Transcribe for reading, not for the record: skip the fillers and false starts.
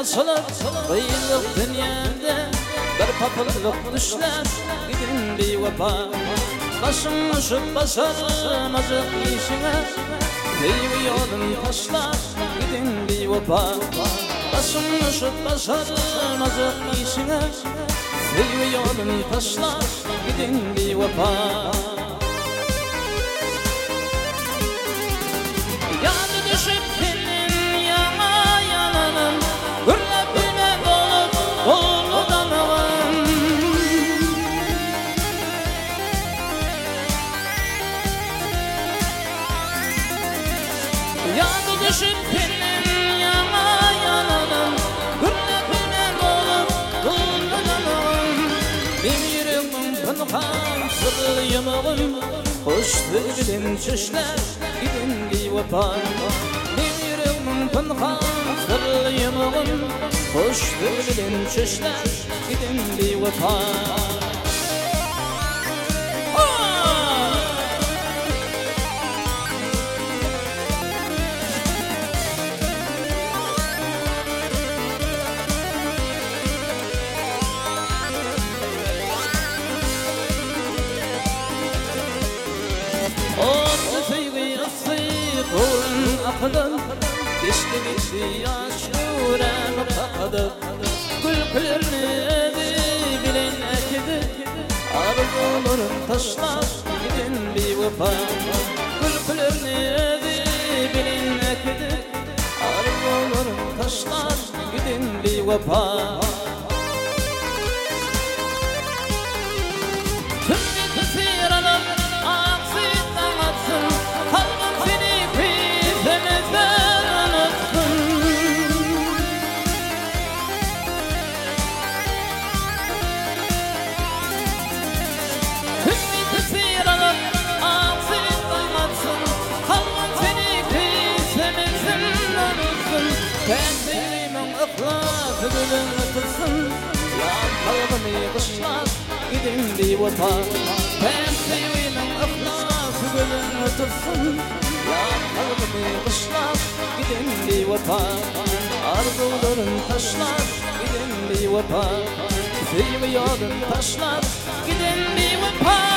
açılıp Kıyılık dünyada bir papılık düşler Gidin bir vefa Başım üşüp basarım azık işine Deyvi yolun taşlar Gidin bir vefa Başım üşüp basarım azık işine Deyvi yolun taşlar Gidin bir vefa Yanı düşüp senin yana yananım Gürlep bilmek olup oğludan ağam Yanı düşüp senin yana yananım Gürlep bilmek olup oğludan ağam Benim yüreğimin pınhan sırlı yamağım Hoş dilin çüşler Gidin bir vefa Benim yüreğimin pınhan sırlı yamağım Hoş dilin çüşler Gidin bir vefa Akıdım, geçti yaşurem kakıdım Gülkülerini bilen ekidi Arzularım taşlar gidin bir vefa Gülkülerini bilen ekidi Arzularım taşlar gidin bir vefa Tüm bir kısır alıp aksızdan atsın Kalbim seni Gidin bir vefa Ben sevimin ıhlası gülün otursun Ya kalbimi kışlar Gidin bir vefa Arzuların taşlar Gidin bir vefa Seviyorum taşlar Gidin bir vefa